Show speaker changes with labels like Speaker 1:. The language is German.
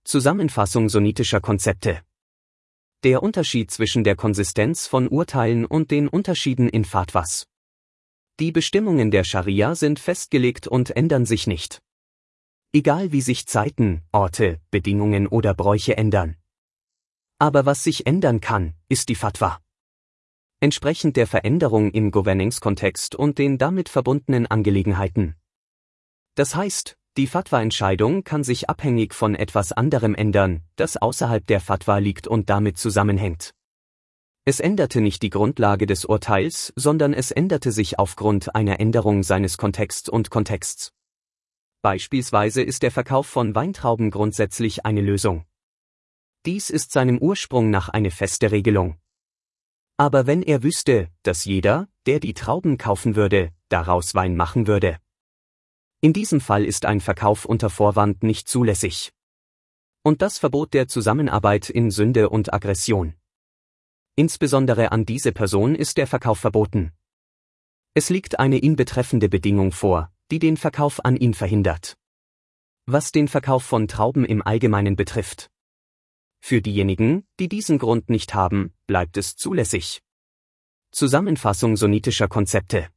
Speaker 1: Zusammenfassung sunnitischer Konzepte. Der Unterschied zwischen der Konsistenz von Urteilen und den Unterschieden in Fatwas. Die Bestimmungen der Scharia sind festgelegt und ändern sich nicht. Egal wie sich Zeiten, Orte, Bedingungen oder Bräuche ändern. Aber was sich ändern kann, ist die Fatwa. Entsprechend der Veränderung im Governance-Kontext und den damit verbundenen Angelegenheiten. Das heißt, die Fatwa-Entscheidung kann sich abhängig von etwas anderem ändern, das außerhalb der Fatwa liegt und damit zusammenhängt. Es änderte nicht die Grundlage des Urteils, sondern es änderte sich aufgrund einer Änderung seines Kontexts und Kontexts. Beispielsweise ist der Verkauf von Weintrauben grundsätzlich eine Lösung. Dies ist seinem Ursprung nach eine feste Regelung. Aber wenn er wüsste, dass jeder, der die Trauben kaufen würde, daraus Wein machen würde. In diesem Fall ist ein Verkauf unter Vorwand nicht zulässig. Und das Verbot der Zusammenarbeit in Sünde und Aggression. Insbesondere an diese Person ist der Verkauf verboten. Es liegt eine ihn betreffende Bedingung vor, die den Verkauf an ihn verhindert. Was den Verkauf von Trauben im Allgemeinen betrifft. Für diejenigen, die diesen Grund nicht haben, bleibt es zulässig. Zusammenfassung sunnitischer Konzepte.